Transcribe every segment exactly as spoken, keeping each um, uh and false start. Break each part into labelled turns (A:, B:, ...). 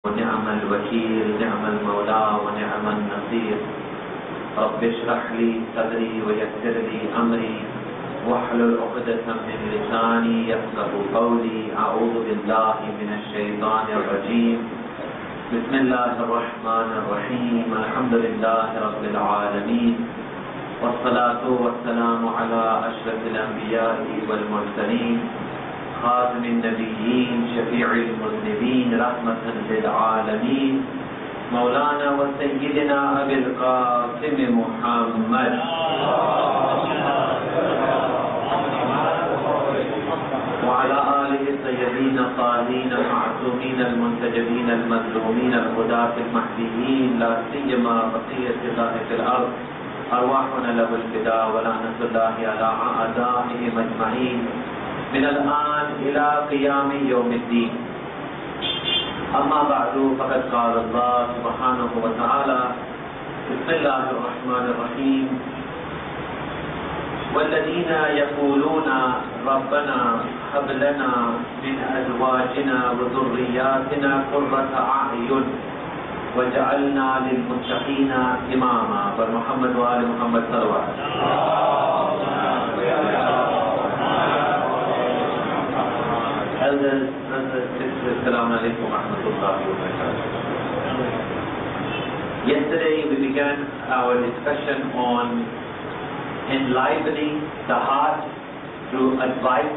A: ونعم الوكيل نعم المولى ونعم النصير. رب اشرح لي صدري ويسر لي أمري واحلل عقدة من لساني يفقه قولي. أعوذ بالله من الشيطان الرجيم. بسم الله الرحمن الرحيم. الحمد لله رب العالمين والصلاة والسلام على أشرف الأنبياء والمرسلين خاتم النبيين شفيع المذنبين رحمة للعالمين مولانا وسيدنا أبي القاسم محمد وعلى آله الطيبين الطاهرين المعصومين المنتجبين المظلومين الهداة المهديين لا سيما بقية الله في الأرض أرواحنا له الفداء ولعنة الله على أعدائهم أجمعين من الآن إلى قيام يوم الدين. أما بعد فقد قال الله سبحانه وتعالى بسم الله الرحمن الرحيم والذين يقولون ربنا هب لنا من أزواجنا وذرياتنا قرة أعين وجعلنا للمتقين إماما. فمحمد وآل محمد صلى الله عليه وسلم. Elders, brothers, sisters, Assalamu alaikum wa rahmatullahi wa barakatuh. Yesterday we began our discussion on enlivening the heart through advice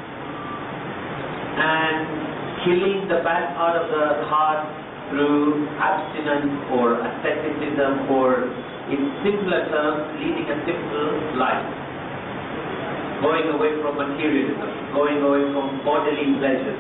A: and killing the bad part of the heart through abstinence or asceticism, or in simpler terms, leading a simple life. Going away from materialism, going away from bodily pleasures.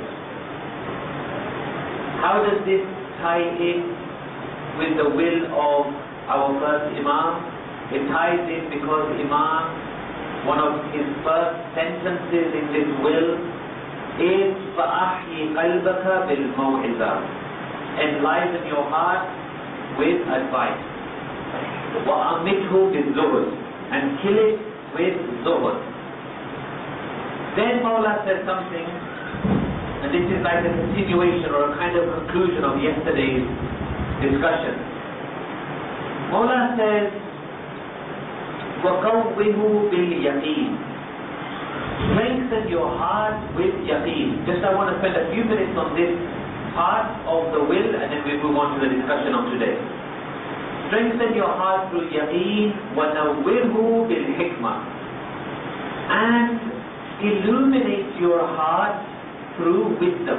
A: How does this tie in with the will of our first Imam? It ties in because Imam, one of his first sentences in this will is فَأَحْيِ قَلْبَكَ بِالْمَوْعِظَةِ. Enliven your heart with advice. وَأَمِتْهُ بِالزُّهْدِ. And kill it with zuhud. Then Mawla says something, and this is like a continuation or a kind of conclusion of yesterday's discussion. Mawla says, وَقَوِّهُ بِالْيَقِينِ. Strengthen your heart with yaqeen. Just I want to spend a few minutes on this part of the will, and then we move on to the discussion of today. Strengthen your heart through yaqeen, وَنَوِّرْهُ بِالْحِكْمَةِ. And illuminate your heart through wisdom.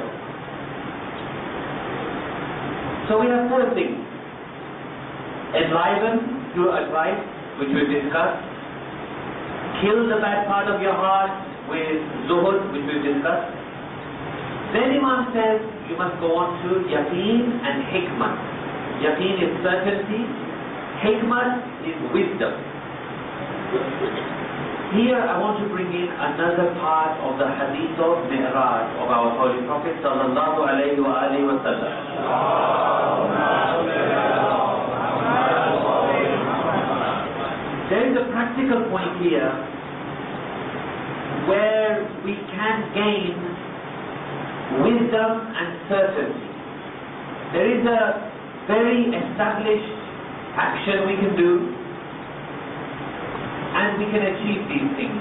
A: So we have four things. Enliven through advice, which we've discussed. Kill the bad part of your heart with zuhud, which we've discussed. Then Imam says you must go on to yaqeen and hikmah. Yaqeen is certainty, hikmah is wisdom. Here I want to bring in another part of the hadith of Mi'raj of our Holy Prophet sallallahu alayhi wa alihi wa sallam. There is a practical point here where we can gain wisdom and certainty. There is a very established action we can do, and we can achieve these things.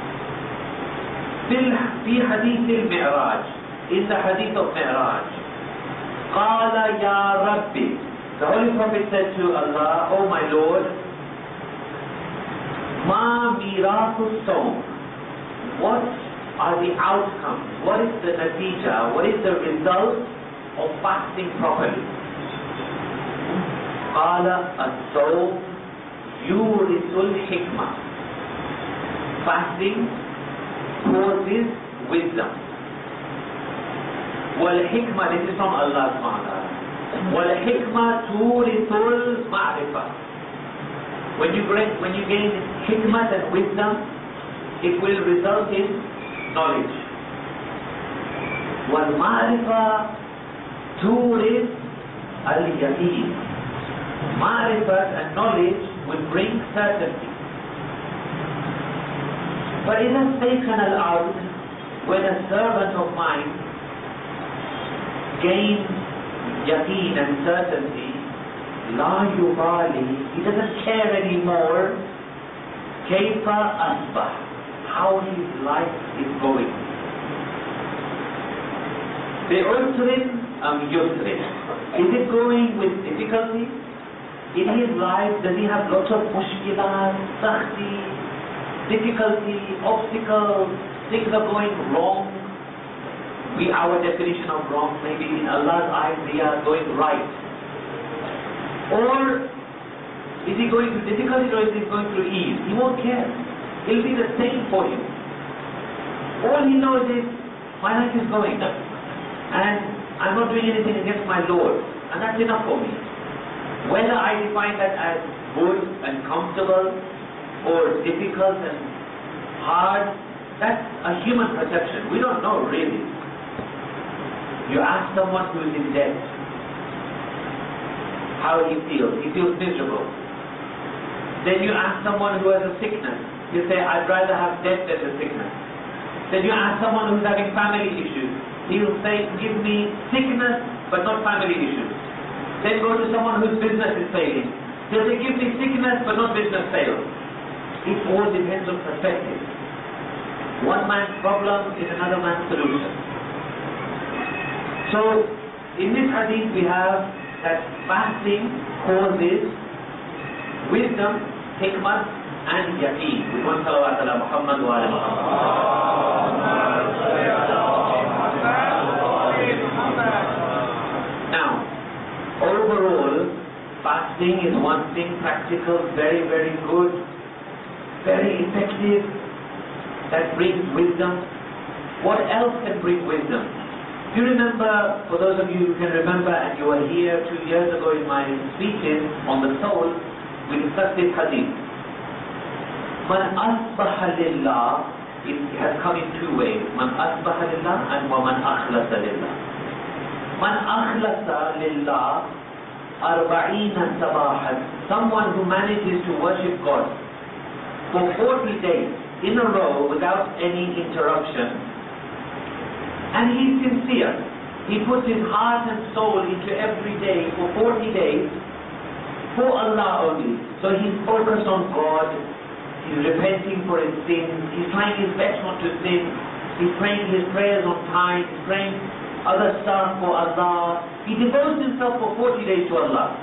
A: في حديث المعراج, in the hadith of Mi'raj, قال يا ربي, the Holy Prophet said to Allah, oh my Lord, ما ميراث الصوم, what are the outcomes, what is the natija, what is the result of fasting properly? قال الصوم يورث الحكمة. Fasting causes wisdom. والحكمة, this is from Allah subhanahu wa ta'ala. والحكمة تورث المعرفة. When you gain, when you gain hikmah and wisdom, it will result in knowledge. والمعرفة تورث اليقين. Ma'rifat and knowledge will bring certainty. فإذا استيقن العبد, when a servant of mine gains yaqeen and certainty, la yubali, he doesn't care anymore, kayfa asbah, how his life is going. Bi'usrin am yusrin, is it going with difficulty? In his life, does he have lots of mushkilat, sakhti, difficulty, obstacles, things are going wrong? We, our definition of wrong, maybe in Allah's eyes, they are going right. Or is he going through difficulty or is he going through ease? He won't care. It'll be the same for him. All he knows is, my life is going, and I'm not doing anything against my Lord, and that's enough for me. Whether I define that as good and comfortable or difficult and hard, that's a human perception. We don't know really. You ask someone who is in debt how he feels. He feels miserable. Then you ask someone who has a sickness. You say, I'd rather have debt than the sickness. Then you ask someone who's having family issues. He'll say, give me sickness but not family issues. Then go to someone whose business is failing. He'll say, give me sickness but not business fails. It all depends on perspective. One man's problem is another man's solution. So, in this hadith we have that fasting causes wisdom, hikmah and yaqeen. We want salawat ala Muhammad wa ala Muhammad. Now, overall, fasting is one thing, practical, very, very good, very effective, that brings wisdom. What else can bring wisdom? Do you remember, for those of you who can remember, and you were here two years ago in my speeches on the soul, we discussed this hadith. Man asbaha lillah, it has come in two ways. Man asbaha lillah and wa man akhlasa lillah. Man akhlasa lillah arba'ina sabahan, someone who manages to worship God for forty days in a row without any interruption. And he's sincere. He puts his heart and soul into every day for forty days for Allah only. So he's focused on God. He's repenting for his sins. He's trying his best not to sin. He's praying his prayers on time. He's praying other stuff for Allah. He devotes himself for forty days to Allah.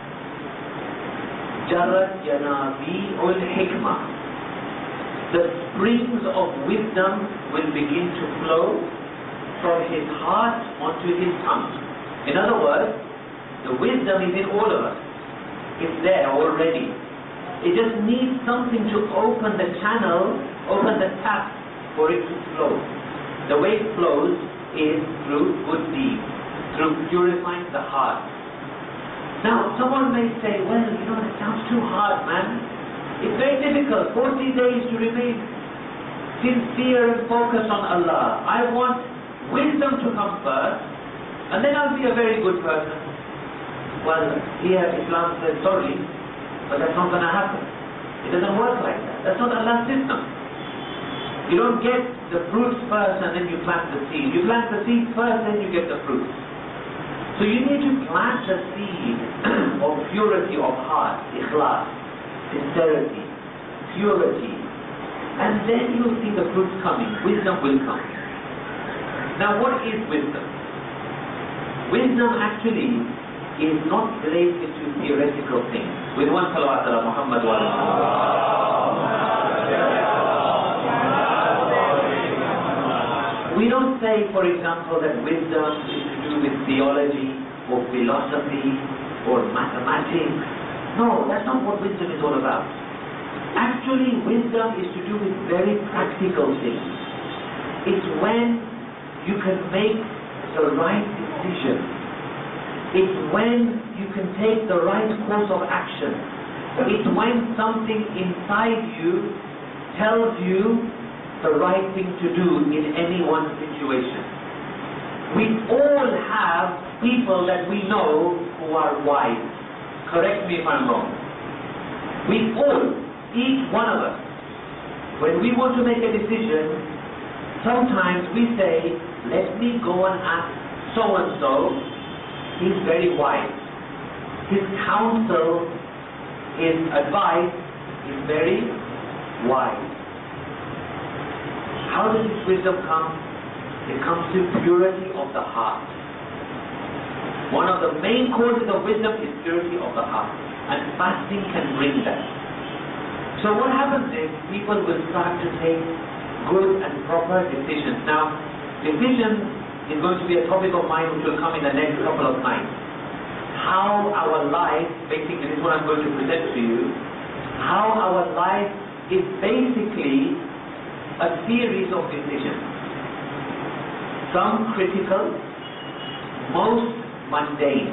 A: Jarat Yanabi ul Hikmah. The springs of wisdom will begin to flow from his heart onto his tongue. In other words, the wisdom is in all of us. It's there already. It just needs something to open the channel, open the tap for it to flow. The way it flows is through good deeds, through purifying the heart. Now, someone may say, well, you know, it sounds too hard, man. It's very difficult, forty days to remain sincere and focused on Allah. I want wisdom to come first, and then I'll be a very good person. Well, here Islam says, sorry, but that's not going to happen. It doesn't work like that. That's not Allah's system. You don't get the fruits first and then you plant the seed. You plant the seed first, then you get the fruits. So you need to plant the seed of purity of heart, ikhlas, sincerity, purity, and then you'll see the fruits coming. Wisdom will come. Now, what is wisdom? Wisdom actually is not related to theoretical things. With one salawat ala Muhammad wa ala We don't say, for example, that wisdom is to do with theology or philosophy or mathematics. No, that's not what wisdom is all about. Actually, wisdom is to do with very practical things. It's when you can make the right decision. It's when you can take the right course of action. It's when something inside you tells you the right thing to do in any one situation. We all have people that we know who are wise. Correct me if I'm wrong. We all, each one of us, when we want to make a decision, sometimes we say, let me go and ask so-and-so he's very wise. His counsel, his advice is very wise. How does this wisdom come? It comes through purity of the heart. One of the main causes of wisdom is purity of the heart. And fasting can bring that. So what happens is, people will start to take good and proper decisions. Now, decision is going to be a topic of mine which will come in the next couple of times. How our life, basically this is what I'm going to present to you, how our life is basically a series of decisions. Some critical, most mundane.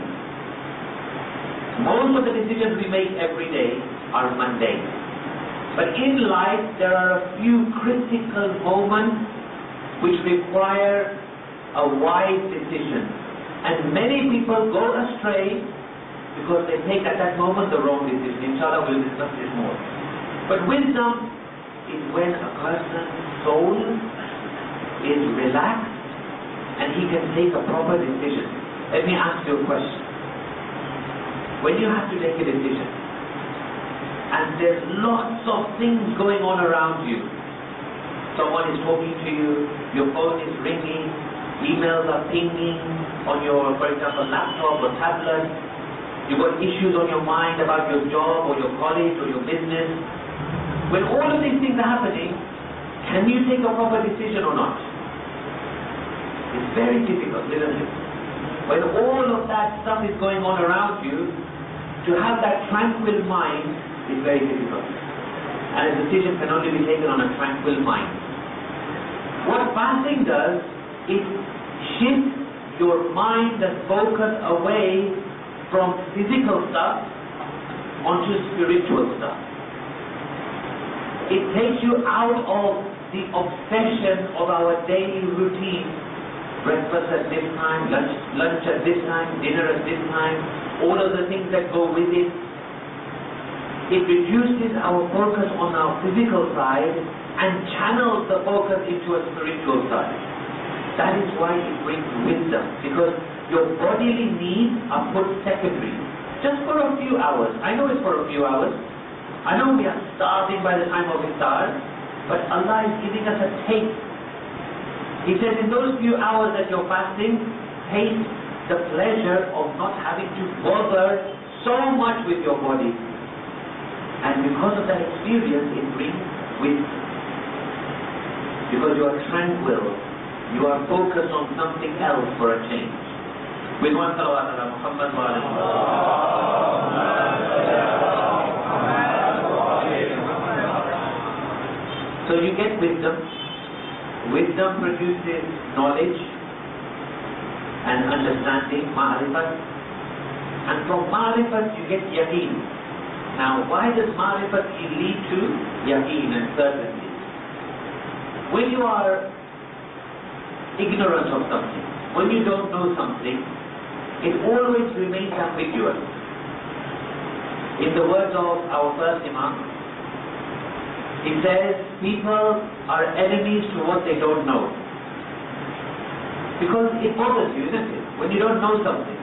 A: Most of the decisions we make every day are mundane. But in life, there are a few critical moments which require a wise decision. And many people go astray because they take at that moment the wrong decision. Inshallah, we'll discuss this more. But wisdom is when a person's soul is relaxed and he can take a proper decision. Let me ask you a question. When you have to take a decision, and there's lots of things going on around you, someone is talking to you, your phone is ringing, emails are pinging on your, for example, laptop or tablet, you've got issues on your mind about your job or your college or your business. When all of these things are happening, can you take a proper decision or not? It's very difficult, isn't it? When all of that stuff is going on around you, to have that tranquil mind is very difficult. And a decision can only be taken on a tranquil mind. What fasting does is shift your mind and focus away from physical stuff onto spiritual stuff. It takes you out of the obsession of our daily routine. Breakfast at this time, lunch, lunch at this time, dinner at this time, all of the things that go with it. It reduces our focus on our physical side and channels the focus into a spiritual side. That is why it brings wisdom, because your bodily needs are put secondary. Just for a few hours. I know it's for a few hours. I know we are starving by the time of iftar, but Allah is giving us a taste. He says in those few hours that you're fasting, taste the pleasure of not having to bother so much with your body. And because of that experience, it brings wisdom. Because you are tranquil, you are focused on something else for a change. With one salawat ala Muhammad wa ala Muhammad. So you get wisdom. Wisdom produces knowledge and understanding, ma'rifat. And from ma'rifat you get yaqeen. Now why does ma'rifat lead to yaqeen and certainty? When you are ignorant of something, when you don't know something, it always remains ambiguous. In the words of our first Imam, he says, people are enemies to what they don't know. Because it bothers you, isn't it? When you don't know something.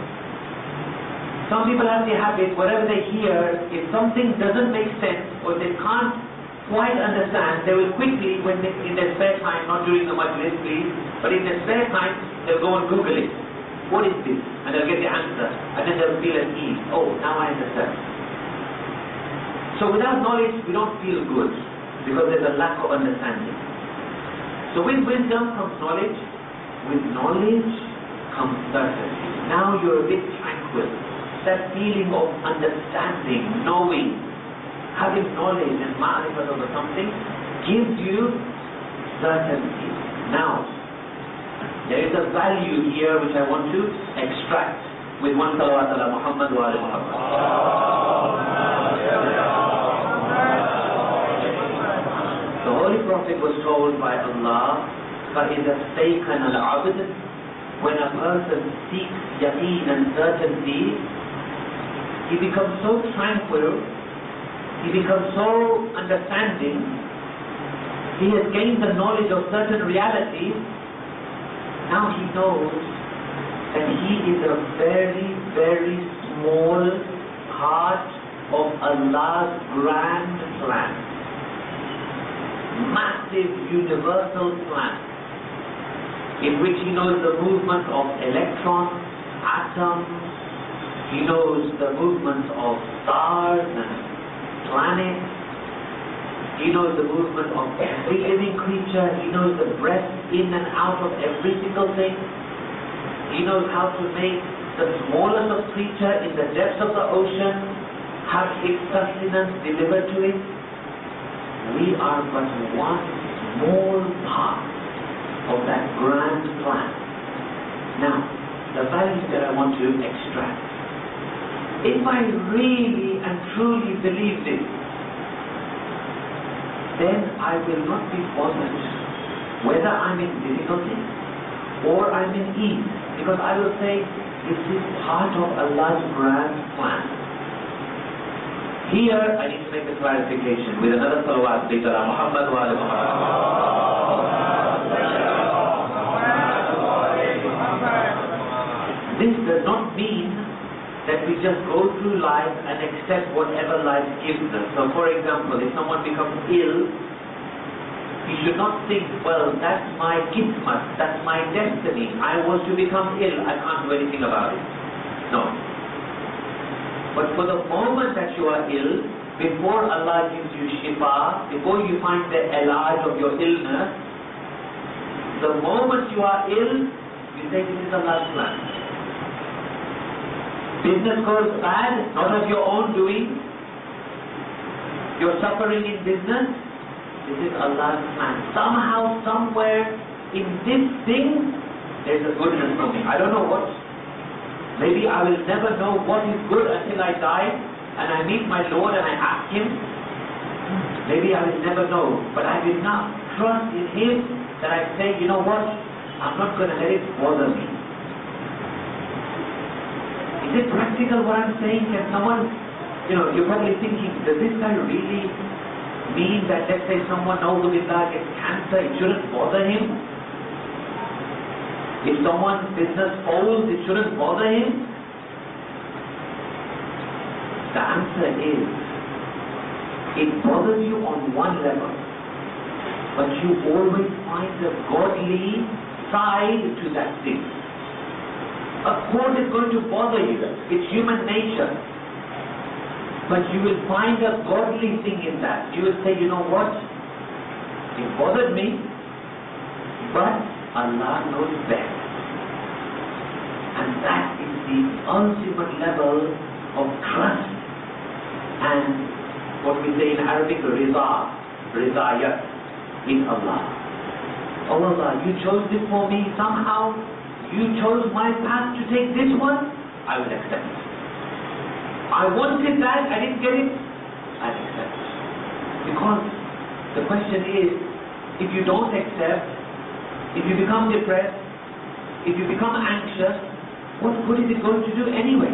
A: Some people have the habit, whatever they hear, if something doesn't make sense or they can't quite understand, they will quickly, when they, in their spare time, not during the majlis please, but in their spare time, they'll go and Google it. What is this? And they'll get the answer. And then they'll feel at ease. Oh, now I understand. So without knowledge, we don't feel good, because there's a lack of understanding. So with wisdom comes knowledge. With knowledge comes certainty. Now you're a bit tranquil. That feeling of understanding, knowing, having knowledge and ma'rifat over something gives you certainty. Now, there is a value here which I want to extract with one salawat ala Muhammad wa ala Muhammad. The Holy Prophet was told by Allah, فَإِذَا اسْتَيْقَنَ الْعَبْدُ, when a person seeks yaqeen and certainty, he becomes so tranquil, he becomes so understanding, he has gained the knowledge of certain realities. Now he knows that He is a very, very small part of Allah's grand plan. Massive universal plan, in which He knows the movement of electrons, atoms, He knows the movement of stars and planets, He knows the movement of every living creature, He knows the breath in and out of every single thing, He knows how to make the smallest of creature in the depths of the ocean have its sustenance delivered to it. We are but one small part of that grand plan. Now, the values that I want to extract. If I really and truly believe this, then I will not be bothered whether I'm in difficulty or I'm in ease, because I will say, this is part of Allah's grand plan. Here, I need to make a clarification with another salawat, Sayyidina Muhammad wa ala Muhammad. This does not mean that we just go through life and accept whatever life gives us. So for example, if someone becomes ill, you should not think, well, that's my kismat, that's my destiny. I was to become ill, I can't do anything about it. No. But for the moment that you are ill, before Allah gives you shifa, before you find the ilaj of your illness, the moment you are ill, you say, this is Allah's plan. Business goes bad, not of your own doing. You're suffering in business, this is Allah's plan. Somehow, somewhere in this thing, there's a goodness for me. I don't know what. Maybe I will never know what is good until I die and I meet my Lord and I ask Him. Maybe I will never know. But I have enough trust in Him that I say, you know what? I'm not going to let it bother me. Is it practical what I'm saying? Can someone, you know, you're probably thinking, does this guy really mean that, let's say someone knows Billah gets cancer, it shouldn't bother him? If someone's business falls, it shouldn't bother him? The answer is, it bothers you on one level, but you always find a godly side to that thing. Of course it's going to bother you, it's human nature. But you will find a godly thing in that. You will say, you know what? It bothered me, but Allah knows best. And that is the ultimate level of trust and what we say in Arabic, riza, rizayat in Allah. Oh Allah, you chose this for me somehow. You chose my path to take this one. I will accept it. I wanted that, I didn't get it. I'll accept it. Because the question is, if you don't accept, if you become depressed, if you become anxious, what good is it going to do anyway?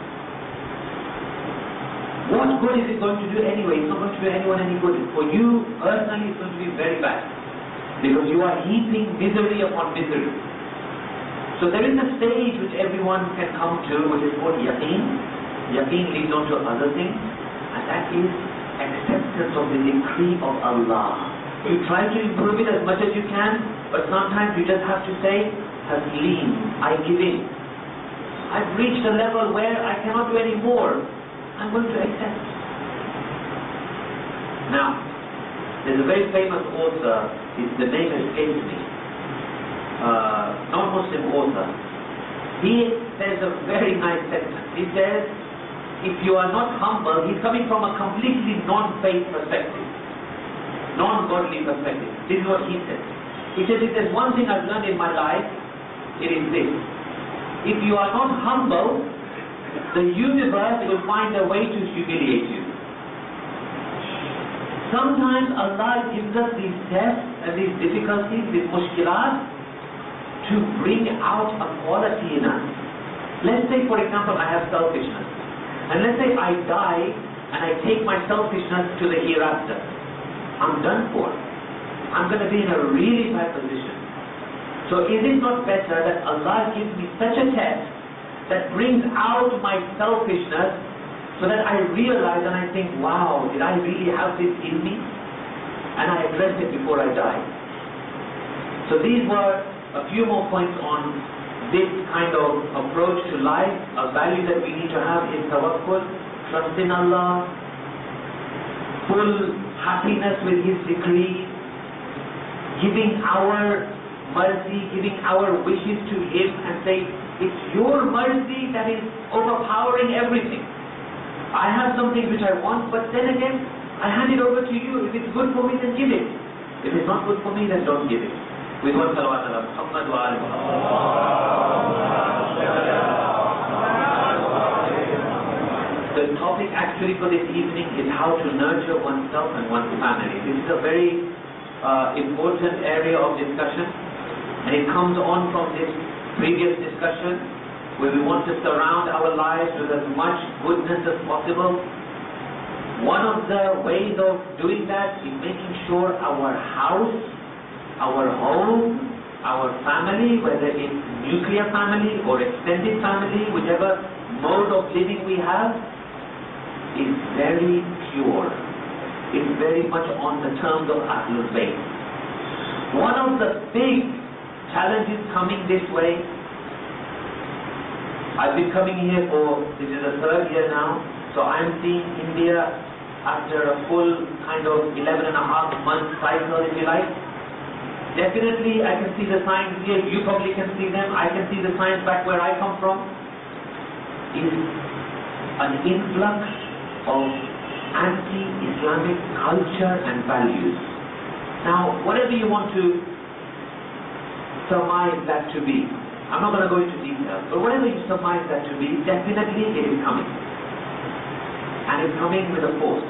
A: What good is it going to do anyway? It's not going to do anyone any good. For you personally, it's going to be very bad. Because you are heaping misery upon misery. So there is a stage which everyone can come to, which is called yaqeen. Yaqeen leads on to other things, and that is acceptance of the decree of Allah. You try to improve it as much as you can, but sometimes you just have to say, Taslim, I give in. I've reached a level where I cannot do any more. I'm going to accept. Now, there's a very famous author, his, the name escapes me, uh, non-Muslim author. He says a very nice sentence. He says, if you are not humble, he's coming from a completely non-faith perspective, non-godly perspective. This is what he says. He says, if there's one thing I've learned in my life, it is this. If you are not humble, the universe will find a way to humiliate you. Sometimes Allah gives us these tests and these difficulties, these mushkilat, to bring out a quality in us. Let's say, for example, I have selfishness. And let's say I die and I take my selfishness to the hereafter. I'm done for. I'm going to be in a really bad position. So is it not better that Allah gives me such a test that brings out my selfishness so that I realize and I think, wow, did I really have this in me? And I address it before I die. So these were a few more points on this kind of approach to life. A value that we need to have is tawakkul, trust in Allah, full happiness with His decree, giving our mercy, giving our wishes to Him and say, it's your mercy that is overpowering everything. I have something which I want, but then again, I hand it over to you. If it's good for me, then give it. If it's not good for me, then don't give it. With one salawat ala Muhammad wa ala Muhammad. The topic actually for this evening is how to nurture oneself and one's family. This is a very uh, important area of discussion, and it comes on from this previous discussion where we want to surround our lives with as much goodness as possible. One of the ways of doing that is making sure our house, our home, our family, whether it's nuclear family or extended family, whichever mode of living we have, is very pure. It's very much on the terms of Ahlul Bayt. One of the big challenges coming this way, I've been coming here for, this is the third year now, so I'm seeing India after a full kind of eleven and a half month cycle, if you like. Definitely I can see the signs here, you probably can see them, I can see the signs back where I come from, is an influx of anti-Islamic culture and values. Now, whatever you want to surmise that to be, I'm not going to go into details, but whatever you surmise that to be, definitely it is coming. And it's coming with a force.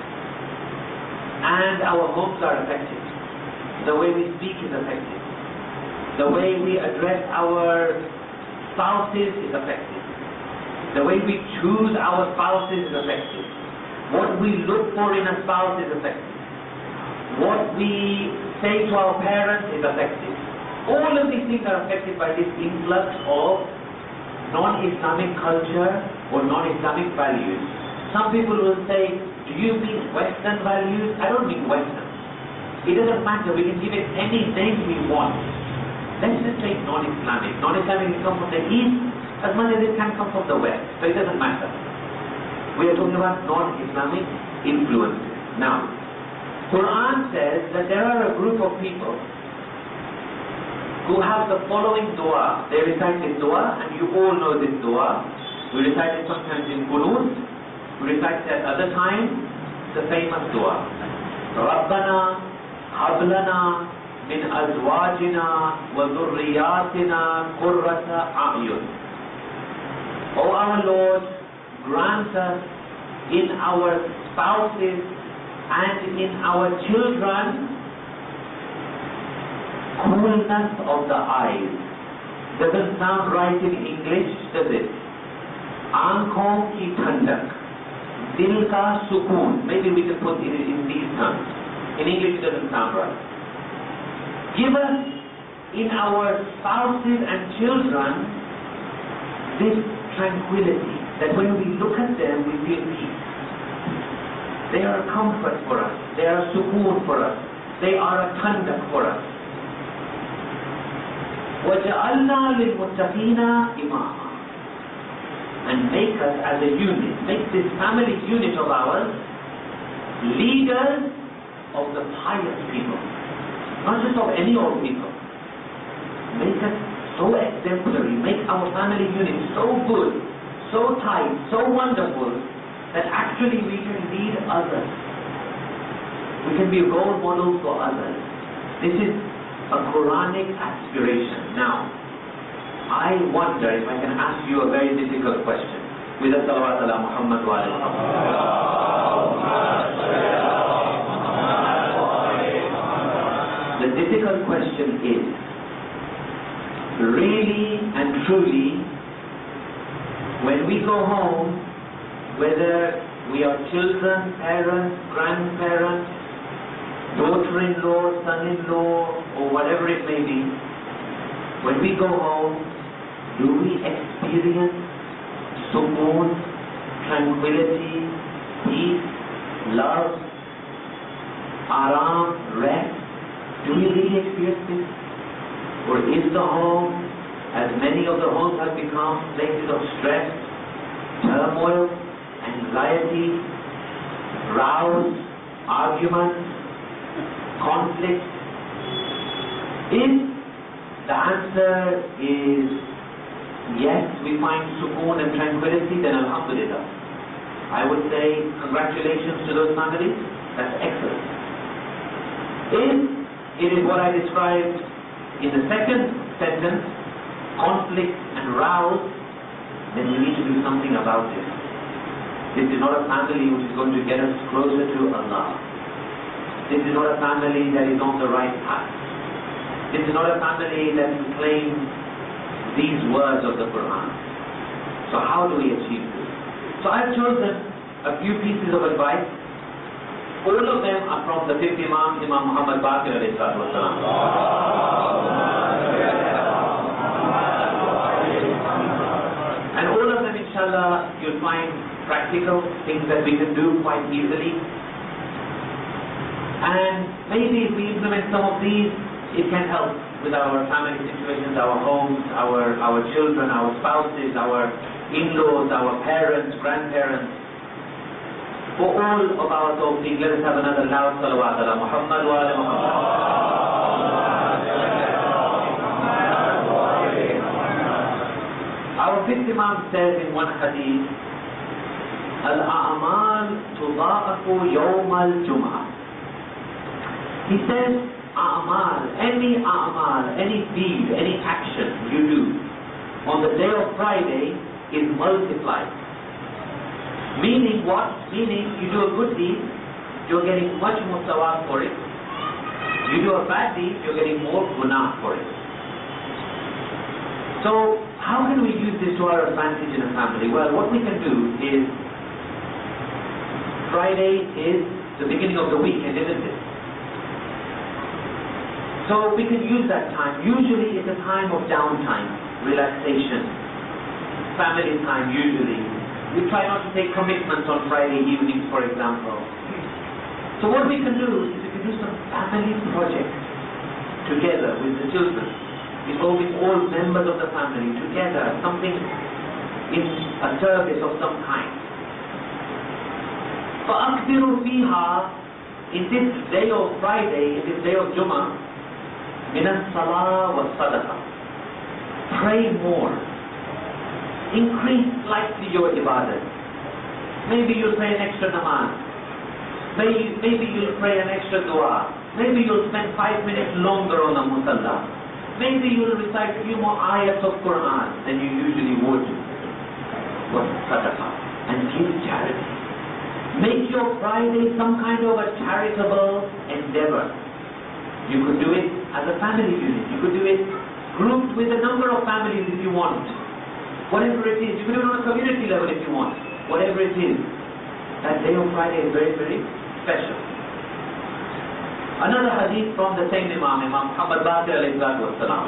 A: And our homes are affected. The way we speak is affected. The way we address our spouses is affected. The way we choose our spouses is affected. What we look for in a spouse is affected. What we say to our parents is affected. All of these things are affected by this influx of non-Islamic culture or non-Islamic values. Some people will say, do you mean Western values? I don't mean Western. It doesn't matter, we can give it any name we want. Let's just say non-Islamic. Non-Islamic can come from the East as much as it can come from the West. So it doesn't matter. We are talking about non-Islamic influences. Now, Quran says that there are a group of people who have the following dua. They recite this dua, and you all know this dua. We recite it sometimes in Qunut. We recite it at other times. The famous dua. Rabbana hablana min azwajina wa dhurriyatina qurrata a'yun. O our Lord, grant us in our spouses and in our children coolness of the eyes. Doesn't sound right in English, does it? Aankhon ki thandak, dil ka sukoon. Maybe we can put it in these terms. In English it doesn't sound right. Give us in our spouses and children this tranquility, that when we look at them we feel peace. They are a comfort for us. They are a sukoon for us. They are a thandak for us. وَجَعَلْنَا لِلْمُتَّقِينَ إِمَامًا. And make us as a unit, make this family unit of ours leaders of the pious people. Not just of any old people. Make us so exemplary, make our family unit so good, so tight, so wonderful, that actually we can lead others. We can be role models for others. This is a Quranic aspiration. Now, I wonder if I can ask you a very difficult question. With a salawat ala Muhammad wa ala Muhammad. The difficult question is, really and truly, when we go home, whether we are children, parents, grandparents, daughter-in-law, son-in-law, or whatever it may be, When we go home, do we experience sukoon, tranquility, peace, love, aram, rest? Do we really experience this? Or is the home, as many of the homes have become, places of stress, turmoil, anxiety, rows, arguments, conflict? If the answer is yes, we find sukoon and tranquility, then alhamdulillah. I would say congratulations to those families. That's excellent. If it is what I described in the second sentence, conflict and rows, then we need to do something about it. This is not a family which is going to get us closer to Allah. This is not a family that is on the right path. This is not a family that claims these words of the Quran. So how do we achieve this? So I've chosen a few pieces of advice. All of them are from the fifth Imam, Imam Muhammad Baqir alayhi salatu wasalam. And all of them, inshallah, you'll find practical things that we can do quite easily. And maybe if we implement some of these, it can help with our family situations, our homes, our, our children, our spouses, our in-laws, our parents, grandparents. For all of our tawfiq, let us have another loud salawat ala Muhammad wa ala Muhammad. Our fifth Imam says in one hadith, Al-a'mal tuda'afu yawm al-jum'ah. He says, a'mal, any a'mal, any deed, any action you do on the day of Friday is multiplied. Meaning what? Meaning you do a good deed, you're getting much more sawab for it. You do a bad deed, you're getting more gunah for it. So, how can we use this to our advantage in a family? Well, what we can do is, Friday is the beginning of the weekend, isn't it? So we can use that time. Usually it's a time of downtime, relaxation, family time usually. We try not to take commitments on Friday evenings, for example. So what we can do is we can do some family projects together with the children, involving all members of the family together, something in a service of some kind. فَأَكْثِرُوا فِيهَا, in this day of Friday, in this day of Jummah, مِنَ الصَّلَاةِ وَالصَّدَقَةِ, pray more. Increase slightly your ibadah. Maybe you'll pray an extra namaz. Maybe, maybe you'll pray an extra dua. Maybe you'll spend five minutes longer on the musalla. Maybe you'll recite a few more ayats of Quran than you usually would. What sadaqah? And give charity. Make your Friday some kind of a charitable endeavor. You could do it as a family unit. You could do it grouped with a number of families if you want. Whatever it is. You could do it on a community level if you want. Whatever it is. That day of Friday is very, very special. Another hadith from the same Imam, Imam Muhammad Baqir alayhi salatu wasalam.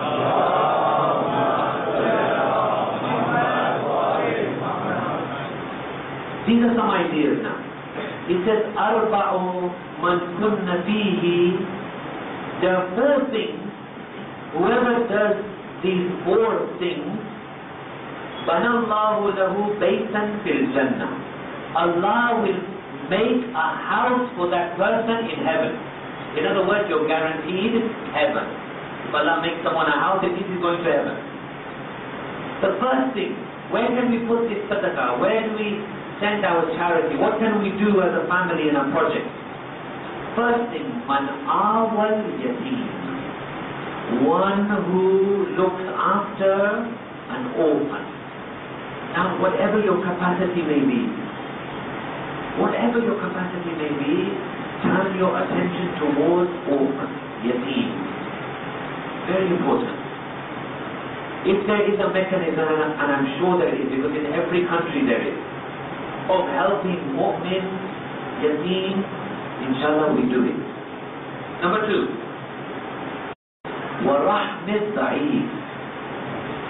A: These are some ideas now. He says, Arba'u man kunna fihi. There are four things. Whoever does these four things, Banallahu lahu baytan fil jannah. Allah will make a house for that person in heaven. In other words, you're guaranteed heaven. If Allah makes someone a house, it means he's going to heaven. The first thing, where can we put this sadaqah? Where do we send our charity? What can we do as a family in a project? First thing, man awal yatim, one who looks after an orphan. Now, whatever your capacity may be, whatever your capacity may be, turn your attention towards orphans, yatim. Very important. If there is a mechanism, and I'm sure there is, because in every country there is, of helping mu'min, yatim, inshallah we do it. Number two, وَرَحْمِ الضَّعِيفِ,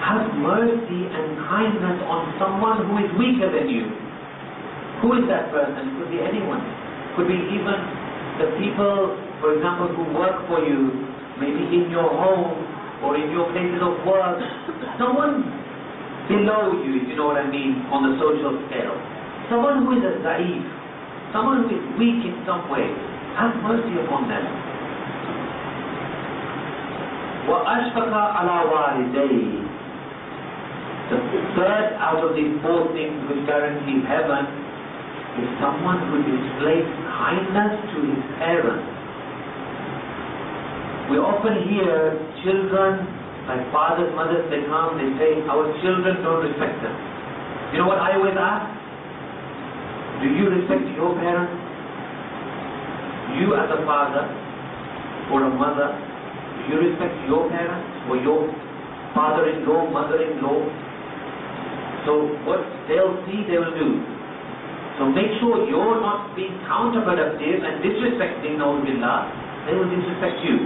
A: Have mercy and kindness on someone who is weaker than you. Who is that person? It could be anyone. It could be even the people, for example, who work for you, maybe in your home or in your places of work. Someone below you, if you know what I mean, on the social scale. Someone who is a da'if, someone who is weak in some way. Have mercy upon them. وَأَشْفَقَ عَلَى وَالِدَيْهِ. The third out of these four things which guarantee heaven is someone who displays kindness to his parents. We often hear children, like fathers, mothers, they come, they say, our children don't respect us. You know what I always ask? Do you respect your parents? You as a father or a mother, do you respect your parents or your father-in-law, mother-in-law? So what they'll see, they will do. So make sure you're not being counterproductive and disrespecting Na'udhu-billah. They will disrespect you.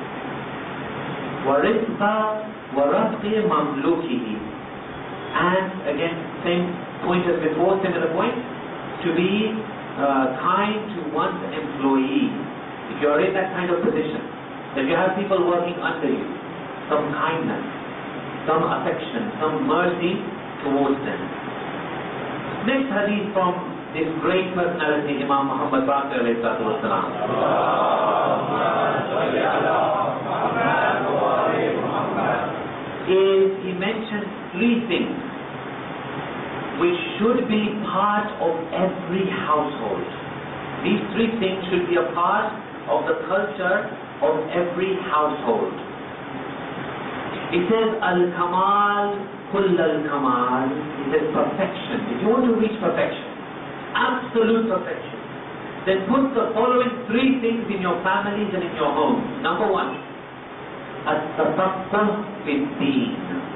A: وَرِزْقَ وَرَزْقِ مَمْلُوكِهِ. And again, same point as before, similar point. To be uh, kind to one's employee. If you're in that kind of position, that you have people working under you, some kindness, some affection, some mercy towards them. Next hadith from this great personality, Imam Muhammad Baqir alayhi salatu wasalam. Is he mentions three things which should be part of every household. These three things should be a part of the culture of every household. It says Al-Kamal Kull al-Kamal, it is perfection. If you want to reach perfection, absolute perfection, then put the following three things in your families and in your homes. Number one, at-tafaqquh fi-d-deen,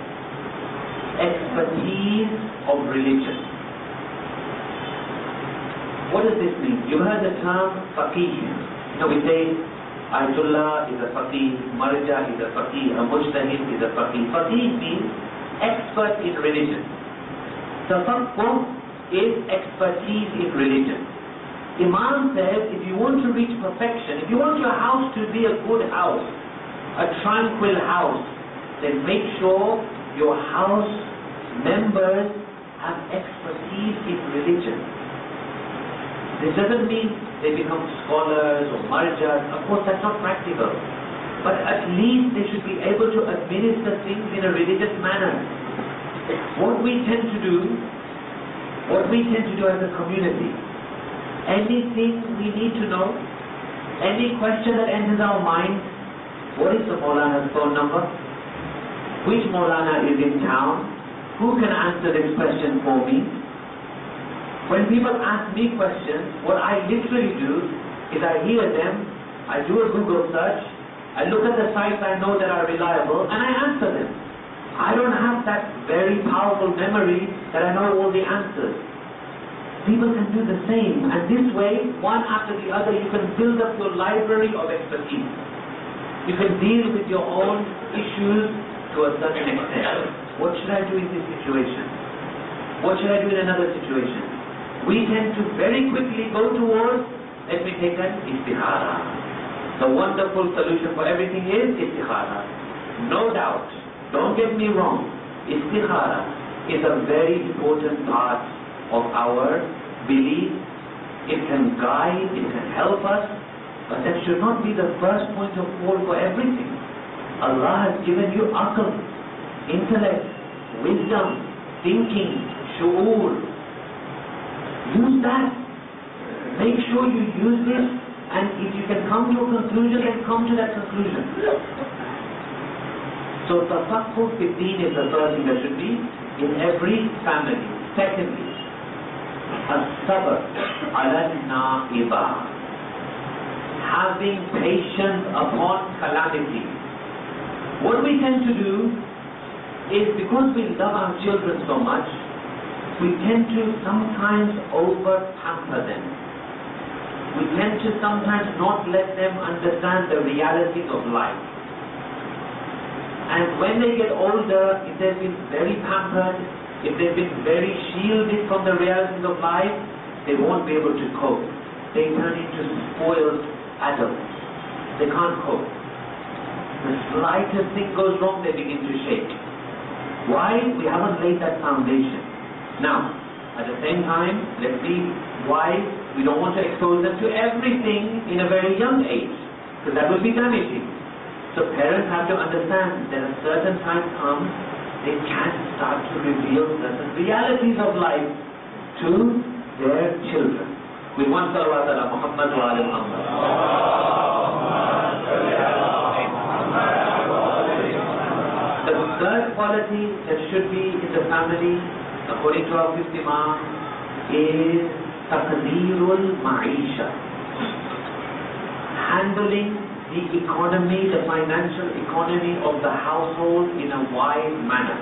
A: expertise of religion. What does this mean? You heard the term faqih. You know, we say Ayatullah is a faqih, Marja is a faqih, a Mujtahid is a faqih. Faqih means expert in religion. Tafaqquh is expertise in religion. Imam says, if you want to reach perfection, if you want your house to be a good house, a tranquil house, then make sure your house members have expertise in religion. This doesn't mean they become scholars or marjas. Of course, that's not practical. But at least they should be able to administer things in a religious manner. What we tend to do, what we tend to do as a community, anything we need to know, any question that enters our mind, what is the Maulana's phone number? Which Maulana is in town? Who can answer this question for me? When people ask me questions, what I literally do is I hear them, I do a Google search, I look at the sites I know that are reliable, and I answer them. I don't have that very powerful memory that I know all the answers. People can do the same, and this way, one after the other, you can build up your library of expertise. You can deal with your own issues to a certain extent. What should I do in this situation? What should I do in another situation? We tend to very quickly go towards, let me take an istikhara. The wonderful solution for everything is istikhara. No doubt, don't get me wrong, istikhara is a very important part of our belief. It can guide, it can help us, but that should not be the first point of call for everything. Allah has given you aql, intellect, wisdom, thinking, shu'ur. Use that. Make sure you use it. And if you can come to a conclusion, then come to that conclusion. So tafaqquh fi-d-deen is the first thing that should be in every family. Secondly, as-sabr ala al-na'iba, having patience upon calamity. What we tend to do is, because we love our children so much, we tend to sometimes over-pamper them. We tend to sometimes not let them understand the realities of life. And when they get older, if they've been very pampered, if they've been very shielded from the realities of life, they won't be able to cope. They turn into spoiled adults. They can't cope. The slightest thing goes wrong, they begin to shake. Why? We haven't laid that foundation. Now, at the same time, let's be wise. We don't want to expose them to everything in a very young age, because that will be damaging. So parents have to understand that a certain time comes, they can start to reveal certain realities of life to their children. With one salawat ala Muhammad wa ala Muhammad. The third quality that should be in the family, according to our fifth Imam, is taqdeerul ma'isha. Handling the economy, the financial economy of the household in a wise manner.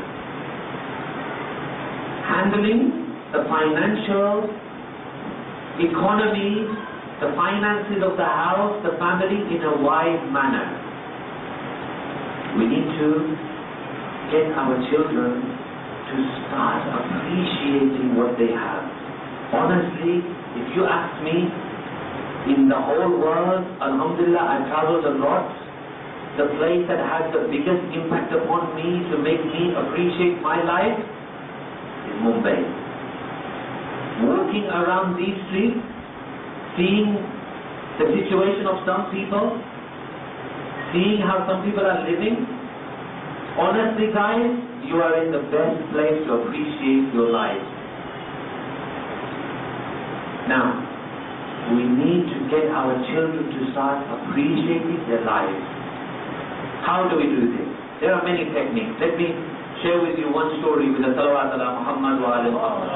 A: Handling the financial economy, the finances of the house, the family in a wise manner. We need to get our children to start appreciating what they have. Honestly, if you ask me, in the whole world, alhamdulillah, I traveled a lot. The place that has the biggest impact upon me to make me appreciate my life is Mumbai. Walking around these streets, seeing the situation of some people, seeing how some people are living, honestly guys, you are in the best place to appreciate your life. Now, we need to get our children to start appreciating their lives. How do we do this? There are many techniques. Let me share with you one story with the salawat ala Muhammad wa ala Muhammad.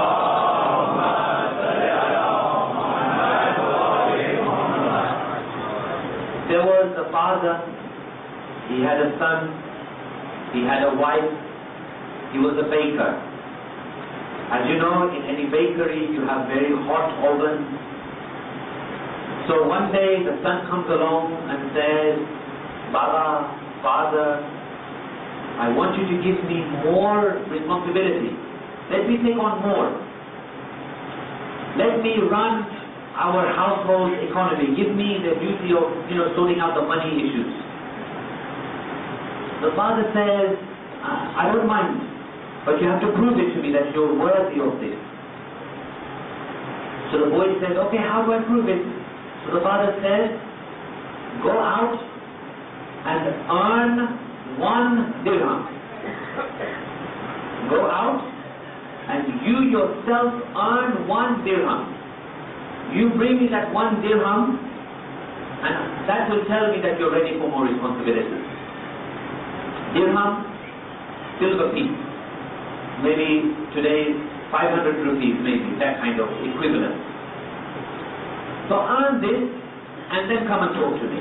A: There was a father, he had a son, he had a wife, he was a baker. As you know, in any bakery you have very hot ovens. So one day the son comes along and says, Baba, Father, I want you to give me more responsibility. Let me take on more. Let me run our household economy. Give me the duty of, you know, sorting out the money issues. The father says, I don't mind, but you have to prove it to me that you're worthy of this. So the boy says, okay, how do I prove it? So the father says, go out and earn one dirham. Go out and you yourself earn one dirham. You bring me that one dirham and that will tell me that you're ready for more responsibility. Dirham, silver piece. Maybe today five hundred rupees, maybe, that kind of equivalent. So earn this and then come and talk to me.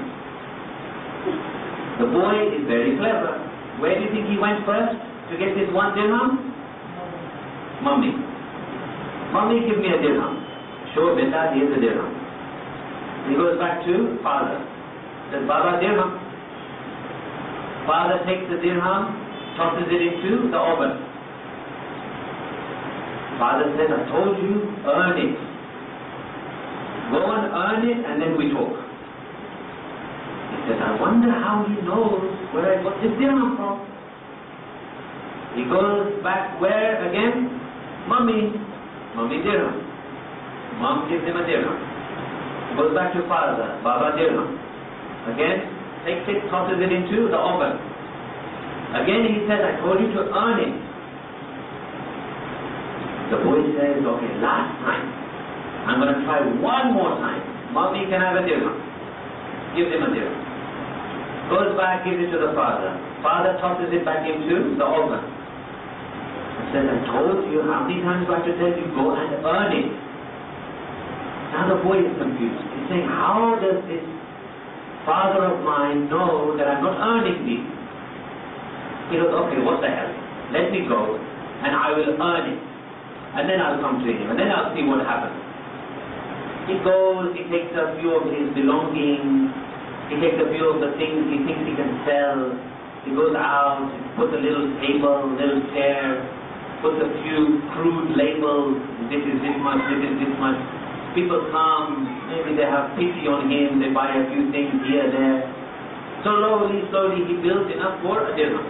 A: The boy is very clever. Where do you think he went first to get this one dirham? Mummy. Mummy, give me a dirham. Sure, beta, here's a dirham. He goes back to father. Says, Baba, dirham. Father takes the dirham, tosses it into the oven. Father says, I told you, earn it. Go and earn it and then we talk. He says, I wonder how he knows where I got this dirham from. He goes back where again? Mummy. Mummy dirham. Mom gives him a dirham. Goes back to father. Baba dirham. Again, takes it, tosses it into the oven. Again he says, I told you to earn it. The boy says, okay, last time. I'm going to try one more time. Mommy, can I have a dirham? Gives him a dirham. Goes back, gives it to the father. Father tosses it back into the oven. He says, I told you, how many times do I have to tell you, go and earn it? Now the boy is confused. He's saying, how does this father of mine know that I'm not earning these? He goes, okay, what the hell? Let me go and I will earn it. And then I'll come to him and then I'll see what happens. He goes, he takes a few of his belongings, he takes a few of the things he thinks he can sell, He goes out, puts a little table, little chair, puts a few crude labels, this is this much, this is this much. People come, maybe they have pity on him, they buy a few things here, there. Slowly, slowly he builds enough for a dirham.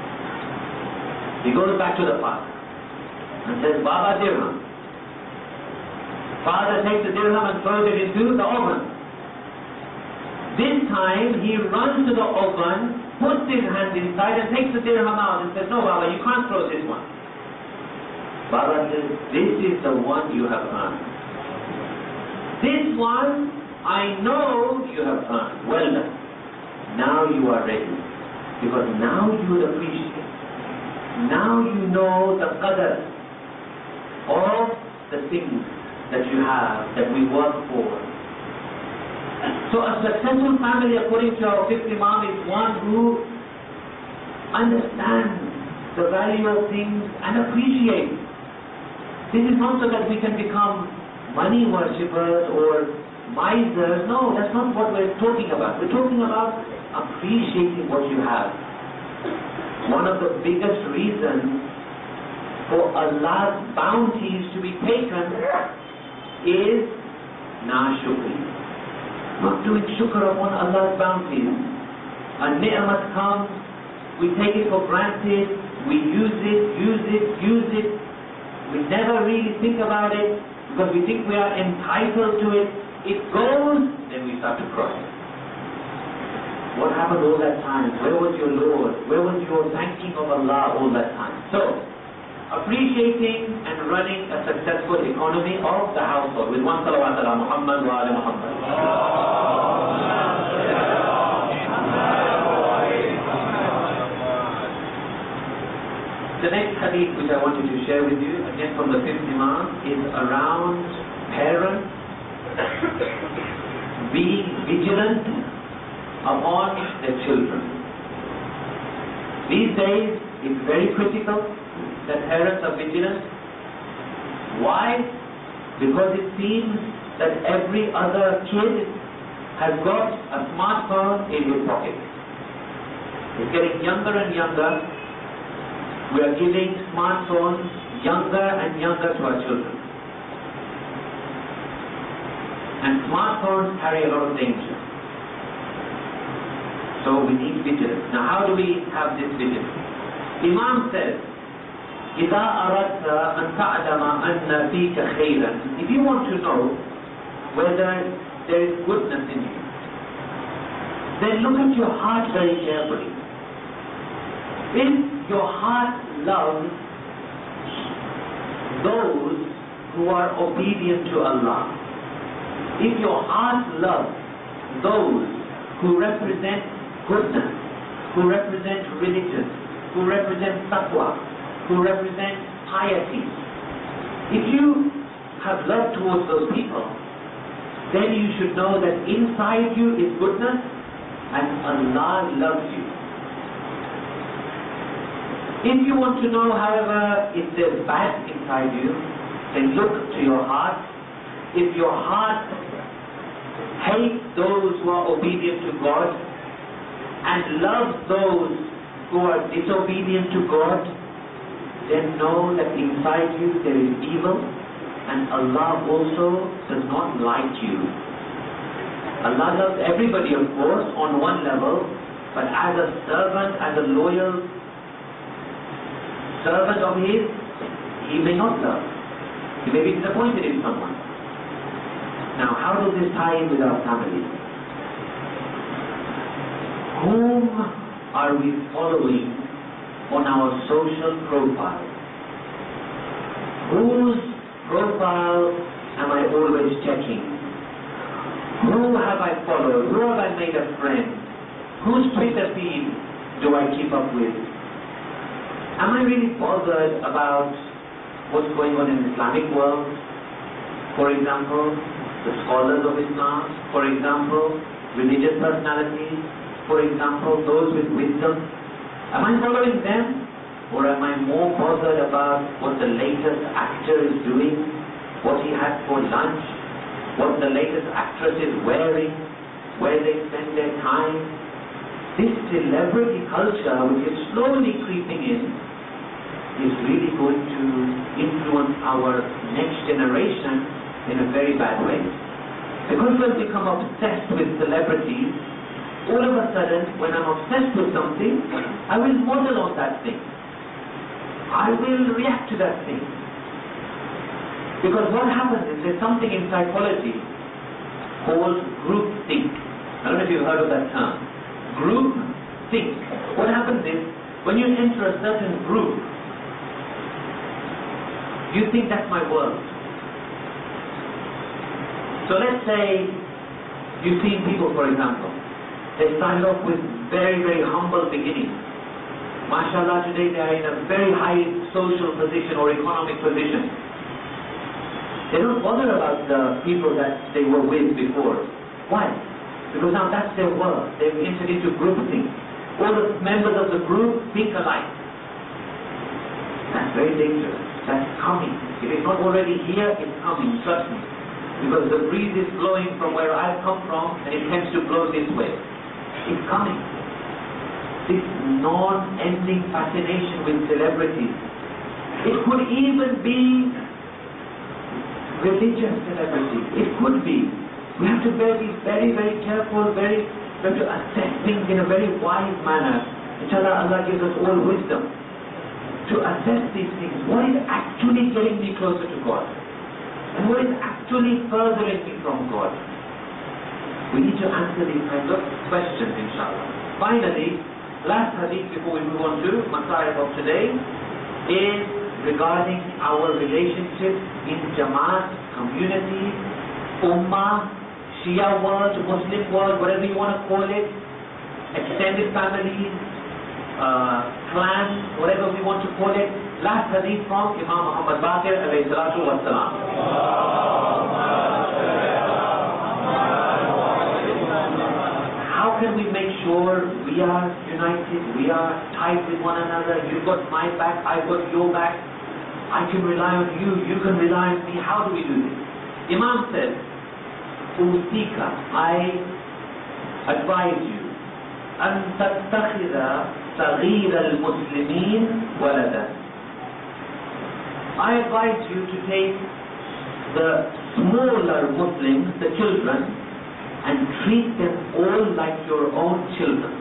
A: He goes back to the father and says, Baba, dirham. Father takes the dirham and throws it into the oven. This time he runs to the oven, puts his hand inside and takes the dirham out and says, no Baba, you can't throw this one. Baba says, this is the one you have earned. This one, I know you have earned. Well done. Now you are ready. Because now you will appreciate. Now you know the qadr of the things that you have, that we work for. So a successful family, according to our fifth Imam, is one who understands the value of things and appreciates. This is not so that we can become money worshippers or misers. No, that's not what we're talking about. We're talking about appreciating what you have. One of the biggest reasons for Allah's bounties to be taken is na shukri. Not doing shukr upon Allah's bounties. A ni'mat comes, we take it for granted, we use it, use it, use it. We never really think about it, because we think we are entitled to it. It goes, then we start to cry. What happened all that time? Where was your Lord? Where was your thanking of Allah all that time? So, appreciating and running a successful economy of the household with one salawat ala Muhammad wa ala Muhammad. The next hadith which I wanted to share with you, again from the fifth Imam, is around parents being vigilant upon their children. These days, it's very critical that parents are vigilant. Why? Because it seems that every other kid has got a smartphone in his pocket. It's getting younger and younger. We are giving smartphones younger and younger to our children. And smartphones carry a lot of danger. So we need vigilance. Now how do we have this vigilance? Imam says, إِذَا أَرَدْتَ أَن تَعْلَمَ أَنَّ فِيكَ خَيْرًا. If you want to know whether there is goodness in you, then look at your heart very carefully. If your heart loves those who are obedient to Allah, if your heart loves those who represent goodness, who represent religion, who represent taqwa, who represent piety, if you have love towards those people, then you should know that inside you is goodness and Allah loves you. If you want to know, however, if there's bad inside you, then look to your heart. If your heart hates those who are obedient to God and loves those who are disobedient to God, then know that inside you there is evil, and Allah also does not like you. Allah loves everybody, of course, on one level, but as a servant, as a loyal servant of his, he may not love. He may be disappointed in someone. Now, how does this tie in with our family? Whom are we following on our social profile? Whose profile am I always checking? Who have I followed? Who have I made a friend? Whose Twitter feed do I keep up with? Am I really bothered about what's going on in the Islamic world? For example, the scholars of Islam. For example, religious personalities. For example, those with wisdom. Am I following them? Or am I more bothered about what the latest actor is doing? What he had for lunch? What the latest actress is wearing? Where they spend their time?
B: this celebrity culture, which is slowly creeping in, is really going to influence our next generation in a very bad way. Because we'll become obsessed with celebrities, all of a sudden, when I'm obsessed with something, I will model on that thing. I will react to that thing. Because what happens is there's something in psychology called groupthink. I don't know if you've heard of that term. Groupthink. What happens is, when you enter a certain group, you think that's my world. So let's say you've seen people, for example, they started off with very, very humble beginnings. MashaAllah, today they are in a very high social position or economic position. They don't bother about the people that they were with before. Why? Because now that's their world. They've entered into groupthink. All the members of the group think alike. That's very dangerous. That's coming. If it's not already here, it's coming, trust me. Because the breeze is blowing from where I've come from, and it tends to blow this way. It's coming. This non-ending fascination with celebrities. It could even be religious celebrity. It could be. We have to be very, very careful, very, we have to assess things in a very wise manner. Inshallah, Allah gives us all wisdom to assess these things. What is actually getting me closer to God? And what is actually furthering me from God? We need to answer these kinds of questions, inshallah. Finally, last hadith before we move on to Masail of today is regarding our relationship in Jamaat, community, Ummah, Shia world, Muslim world, whatever you want to call it, extended families, uh, clans, whatever we want to call it. Last hadith from Imam Muhammad Baqir alayhi salatu wa salam. How can we make sure we are united, we are tied with one another? You've got my back, I've got your back. I can rely on you, you can rely on me. How do we do this? Imam says, Usika, I advise you, أن تتخذ صغير المسلمين ولدا. I advise you to take the smaller Muslims, the children, and treat them all like your own children.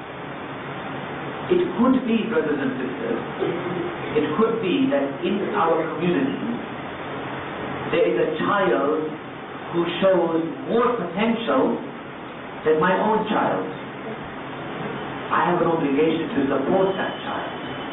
B: It could be, brothers and sisters, it could be that in our community there is a child who shows more potential than my own child. I have an obligation to support that child.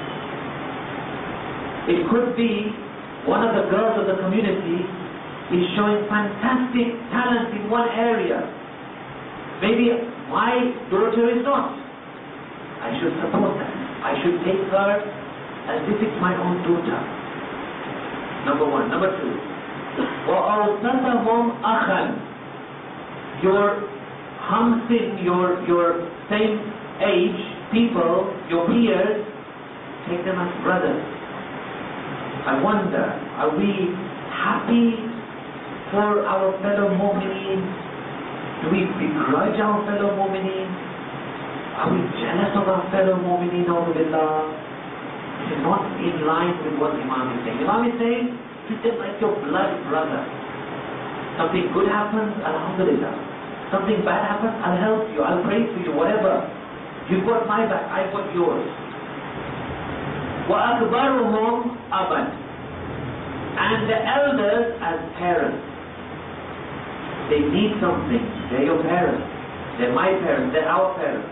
B: It could be one of the girls of the community is showing fantastic talent in one area. Maybe my daughter is not. I should support that. I should take her as if it's my own daughter. Number one. Number two. وَأَوْسَطَهُمْ أَخًا. Your hamsin, your, your same age people, your peers, take them as brothers. I wonder, are we happy for our fellow mu'mineen? Do we begrudge our fellow mu'mineen? Are we jealous of our fellow mu'mineen? It is not in line with what Imam is saying. Imam is saying, treat them like your blood brother. Something good happens, alhamdulillah. Something bad happens, I'll help you, I'll pray for you, whatever. You've got my back, I've got yours. وَأَكْبَرُهُمْ أَبًا. And the elders as parents. They need something. They're your parents. They're my parents. They're our parents.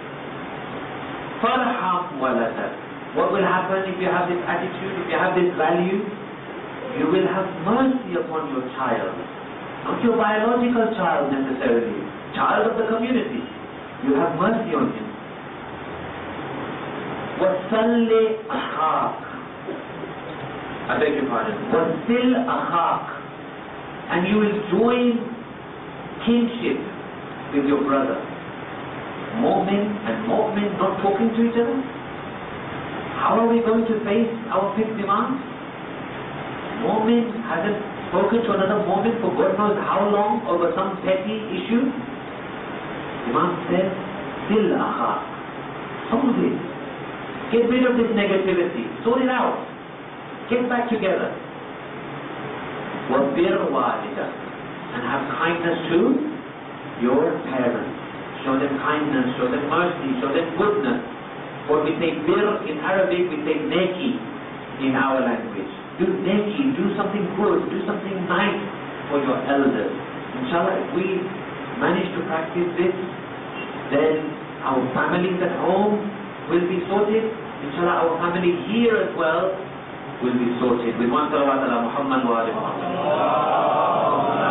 B: فَارْحَمْ وَلَدًا. What will happen if you have this attitude, if you have this value? You will have mercy upon your child. Not your biological child necessarily. Child of the community. You have mercy on him. وَصَلِّ أَخَاكَ. I beg your pardon. وَصِلْ أَخَاكَ. And you will join kinship with your brother. Mu'min and mu'min not talking to each other? How are we going to face our fifth Imam? Mu'min hasn't spoken to another mu'min for God knows how long over some petty issue. Imam says, Sil akhak. Solve it. Get rid of this negativity. Sort it out. Get back together. وَبِرْ وَالِدَكَ. And have kindness to your parents. Show them kindness, show them mercy, show them goodness. What we say bir in Arabic, we say neki in our language. Do neki, do something good, do something nice for your elders. Inshallah, if we manage to practice this, then our families at home will be sorted. Inshallah, our family here as well will be sorted. With one salawat ala Muhammad wa ali Muhammad.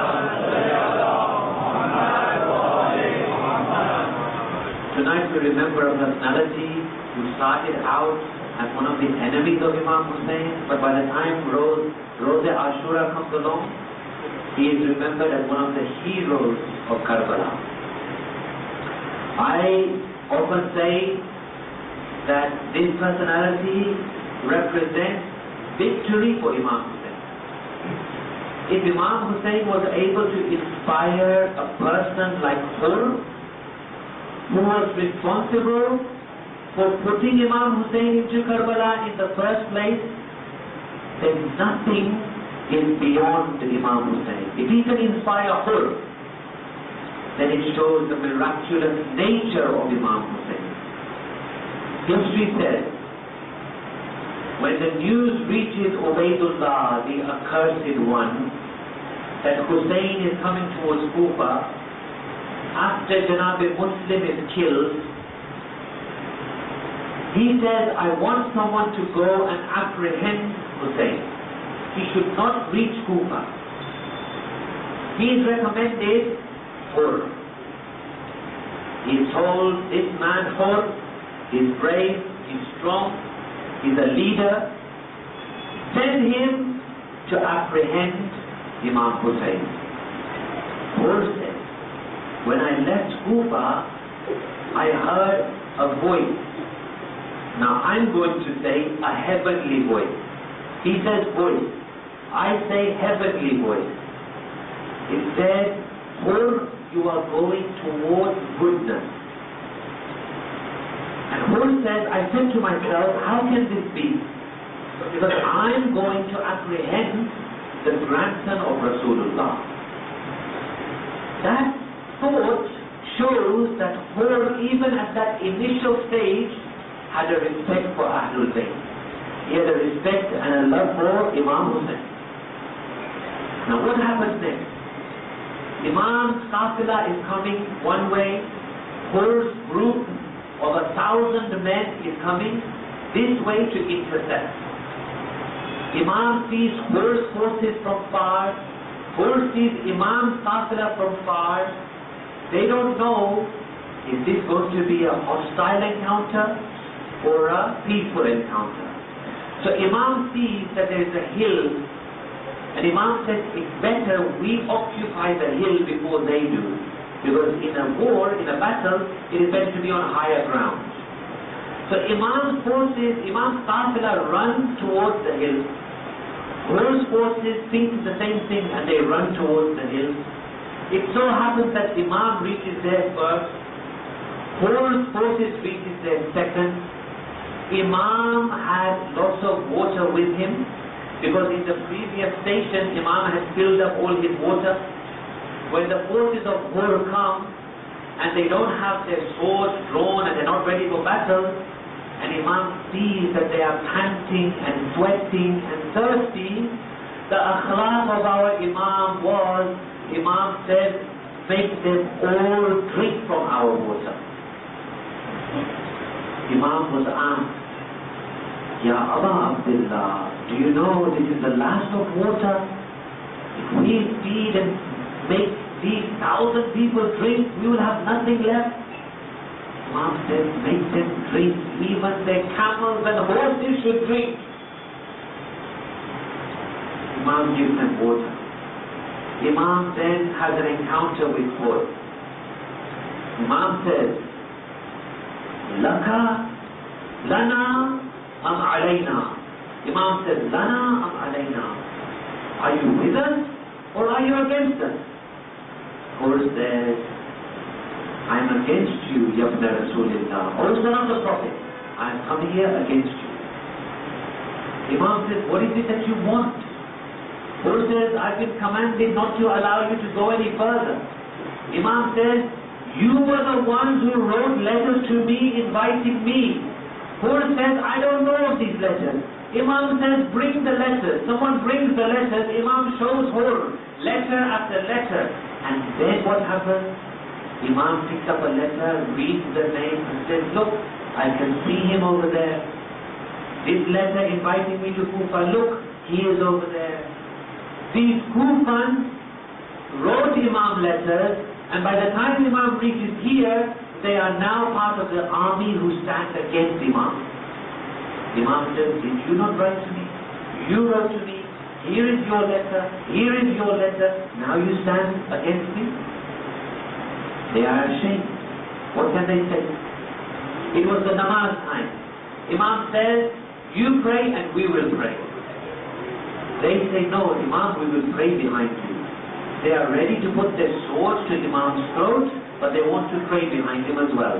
B: Tonight we remember a personality who started out as one of the enemies of Imam Hussein, but by the time Rose, Rose Ashura comes along, he is remembered as one of the heroes of Karbala. I often say that this personality represents victory for Imam Hussein. If Imam Hussein was able to inspire a person like Hur, who was responsible for putting Imam Hussein into Karbala in the first place, then nothing is beyond Imam Hussein. If he can inspire Hur, then it shows the miraculous nature of Imam Hussein. History says, when the news reaches Ubaydullah, the accursed one, that Hussein is coming towards Kufa, after Janab-e Muslim is killed, he says, I want someone to go and apprehend Hussein. He should not reach Kufa. He is recommended Hur. He is told, this man Hur is brave, he is strong, he is a leader. Send him to apprehend Imam Hussein. Hur said, when I left Kufa, I heard a voice. Now I'm going to say a heavenly voice. He says voice. I say heavenly voice. It said, Hur, you are going towards goodness. And Hur says, I said to myself, how can this be? Because I'm going to apprehend the grandson of Rasulullah. That thought shows that Hur, even at that initial stage, had a respect for Ahlul Bayt. He had a respect and a love for Imam Hussein. Now what happens next? Imam's Qafila is coming one way, Hur's group of a thousand men is coming this way to intercept. Imam sees Hur's forces from far, Hur sees Imam's Qafila from far. They don't know, is this going to be a hostile encounter or a peaceful encounter? So Imam sees that there is a hill, and Imam says, it's better we occupy the hill before they do. Because in a war, in a battle, it is better to be on higher ground. So Imam's forces, Imam's Qafila run towards the hill. Hur's forces think the same thing and they run towards the hill. It so happens that Imam reaches there first, Hur's forces reaches there second. Imam had lots of water with him, because in the previous station, Imam had filled up all his water. When the forces of Hur come, and they don't have their swords drawn, and they're not ready for battle, and Imam sees that they are panting and sweating and thirsty, the akhlaq of our Imam was, Imam said, make them all drink from our water. Imam was asked, Ya Aba Abdullah, do you know this is the last of water? If we feed and make these thousand people drink, we will have nothing left. Imam said, make them drink, even their camels and horses should drink. Imam gives them water. Imam then has an encounter with Hur. Imam says, Laka, Lana, Am Alayna. Imam says, Lana, Am Alayna. Are you with us or are you against us? Hur says, I am against you, Yabna Rasulillah. O son of the Prophet, I am coming here against you. Imam says, what is it that you want? Hur says, I've been commanded not to allow you to go any further. Imam says, you were the ones who wrote letters to me inviting me. Hur says, I don't know of these letters. Imam says, bring the letters. Someone brings the letters. Imam shows Hur letter after letter. And then what happens? Imam picks up a letter, reads the name and says, look, I can see him over there. This letter inviting me to Kufa, look, he is over there. These Kufans wrote Imam letters, and by the time Imam reaches here, they are now part of the army who stand against Imam. Imam says, did you not write to me? You wrote to me. Here is your letter. Here is your letter. Now you stand against me? They are ashamed. What can they say? It was the namaz time. Imam says, you pray and we will pray. They say, no, Imam, we will pray behind you. They are ready to put their swords to Imam's throat, but they want to pray behind him as well.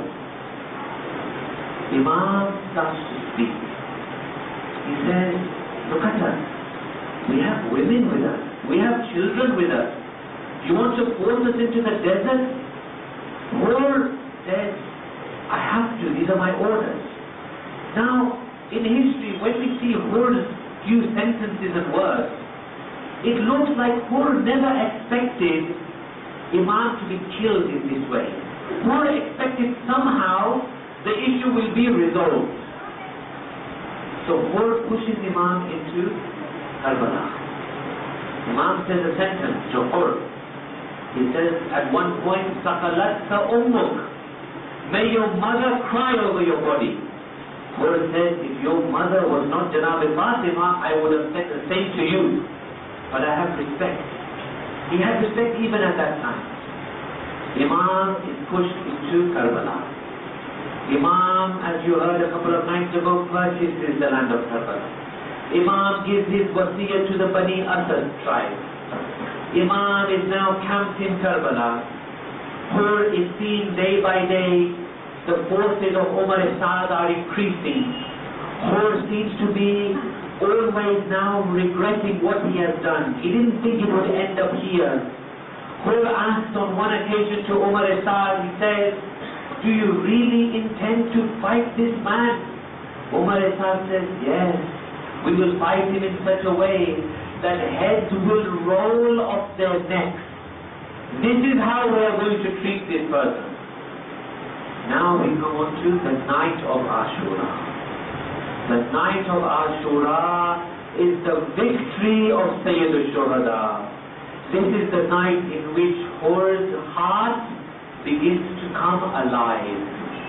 B: Imam starts to speak. He says, look at us. We have women with us. We have children with us. You want to force us into the desert? Hur says, I have to. These are my orders. Now, in history, when we see Hur's few sentences and words, it looks like Hur never expected Imam to be killed in this way. Hur expected somehow the issue will be resolved. So Hur pushes Imam into Karbala. Imam says a sentence to Hur. He says at one point, Sakalatka ummuk. May your mother cry over your body. Hur says, if your mother was not Janab Fatima, I would have said the same to you. But I have respect. He had respect even at that time. Imam is pushed into Karbala. Imam, as you heard a couple of nights ago, purchases the land of Karbala. Imam gives his wasiyah to the Bani Asad tribe. Imam is now camped in Karbala. Hur is seen day by day. The forces of Umar Saad are increasing. Hur seems to be always now regretting what he has done. He didn't think it would end up here. Hur asked on one occasion to Umar Saad, he says, do you really intend to fight this man? Umar Saad says, yes, we will fight him in such a way that heads will roll off their necks. This is how we are going to treat this person. Now we come on to the night of Ashura. The night of Ashura is the victory of Sayyid al-Shuhada. This is the night in which Hur's heart begins to come alive.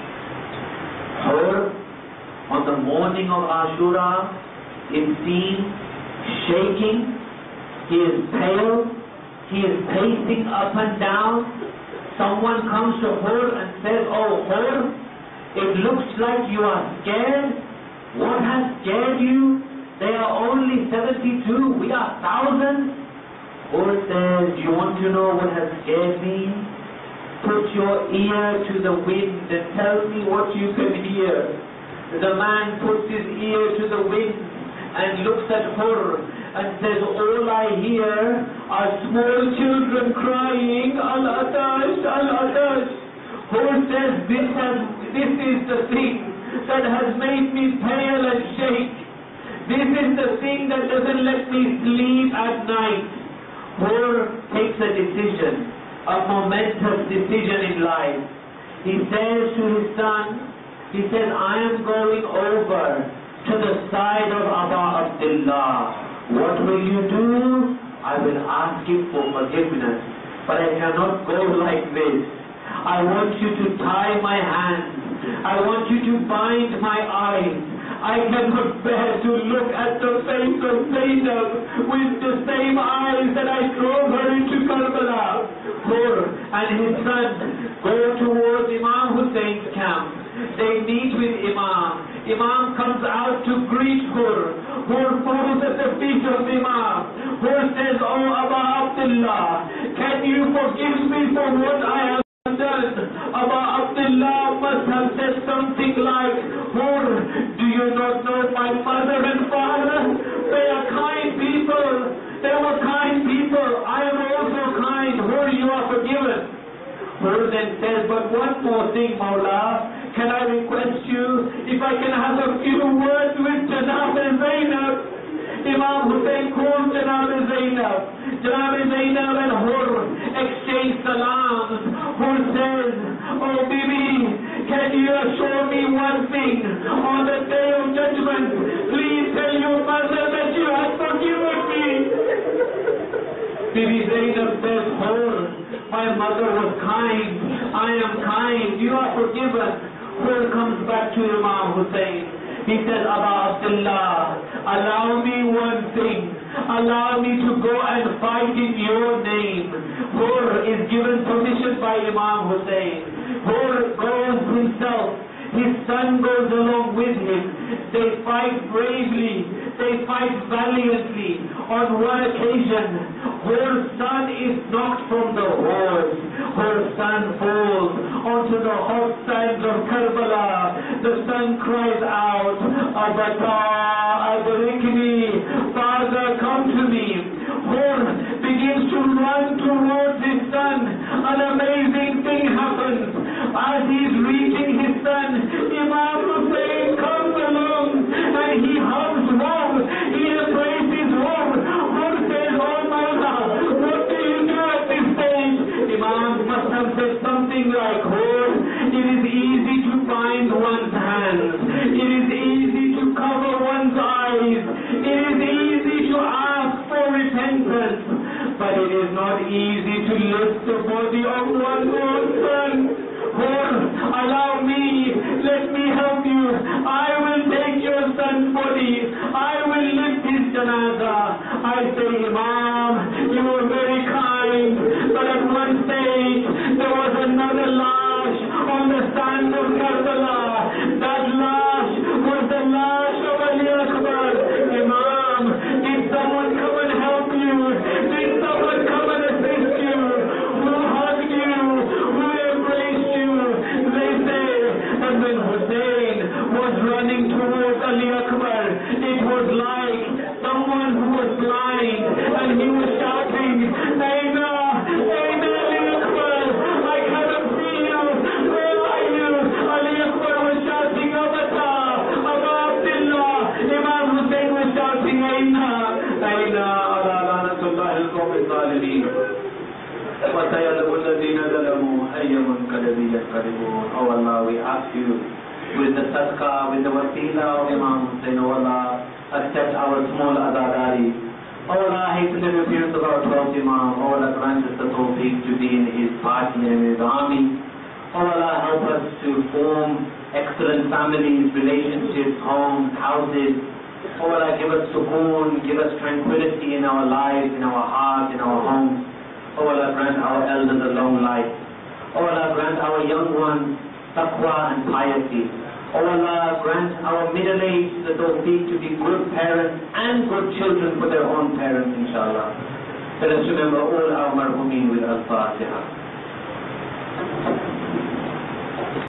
B: Hur, on the morning of Ashura, is seen shaking. He is pale. He is pacing up and down. Someone comes to Hur and says, oh Hur, it looks like you are scared. What has scared you? They are only seventy-two, we are thousands. Hur says, you want to know what has scared me? Put your ear to the wind and tell me what you can hear. The man puts his ear to the wind and looks at Hur and says, all I hear are small children crying, Al-Atash, Al-Atash. Hur says, this, has, this is the thing that has made me pale and shake. This is the thing that doesn't let me sleep at night. Hur takes a decision, a momentous decision in life. He says to his son, he says, I am going over to the side of Aba Abdullah. What will you do? I will ask him for forgiveness. But I cannot go like this. I want you to tie my hands. I want you to bind my eyes. I cannot bear to look at the face of Zainab with the same eyes that I drove her into Karbala. Hur and his son go towards Imam Hussein's camp. They meet with Imam. Imam comes out to greet Hur. Hur falls at the feet of Imam. Hur says, oh Aba Abdullah, can you forgive me for what I have done, Abu Abdullah must have said something like, Hur, do you not know my mother and father? They are kind people. They were kind people. I am also kind. Hur, you are forgiven. Hur then says, but one more thing, Mawla. Can I request you, if I can have a few words with Janab Zainab? Imam Hussain called Janab Zainab. Janab Zainab and Hur exchange salams. Hur says, oh Bibi, can you assure me one thing? On the day of judgment, please tell your mother that you have forgiven me. Bibi Zainab says, Hur, my mother was kind. I am kind. You are forgiven. Hur comes back to Imam Hussain. He says, Abu Abdullah, allow me one thing. Allow me to go and fight in your name. Hur is given permission by Imam Hussain. Hur goes himself. His son goes along with him. They fight bravely. They fight valiantly. On one occasion, Hur's son is knocked from the horse. Hur's son falls onto the hot sands of Karbala. The son cries out, Abata adrikni, Father, come to me. Hur begins to run towards his son. An amazing thing happens. As he's reaching his son, Imam Hussain comes along and he hugs Hur. He embraces Hur. Hur says, oh Mawla, what do you do at this stage? Imam must have said something like, Hur, it is easy to bind one's hands. It is easy to cover one's eyes. It is easy to ask for repentance. But it is not easy to lift the body of one's own son. Hur, allow me, let me help you. I will take your son's body. I will lift his janaza. I say, Imam, you were very kind. But at one stage, there was another lash on the sand of Karbala. That lash was the lash of Ali Akbar. Imam, did someone come and help you? Did someone come and assist you? Who hugged you? Who embraced you? They say, and when Hussein was running towards Ali Akbar, it was like someone who was blind and he was shouting, Aina, Aina Ali Akbar, I cannot see you, where are you? Ali Akbar was shouting, Abata, Abu Abdullah. Imam Hussain was shouting, Aina, Aina, ala lanatullah al-qawm al-zalimin. وَسَيَعْلَمُ الَّذِينَ ظَلَمُوا أَيَّ مُنْقَلَبٍ يَنْقَلِبُونَ. Oh Allah, we ask you, with the sadaqah, with the wasila of Imam Hussain, oh Allah, accept our small azadari. Oh Allah, hasten the appearance of our twelfth Imam. Oh Allah, grant us the tawfiq to be in his party and in his army. Oh Allah, help us to form excellent families, relationships, homes, houses. Oh Allah, give us sukoon, give us tranquility in our lives, in our hearts, in our homes. Oh Allah, grant our elders a long life. Oh Allah, grant our young ones taqwa and piety. Oh Allah, grant our middle-aged the tawfiq to be good parents and good children for their own parents, inshallah. Let us remember all our marhumin with Al-Fatiha.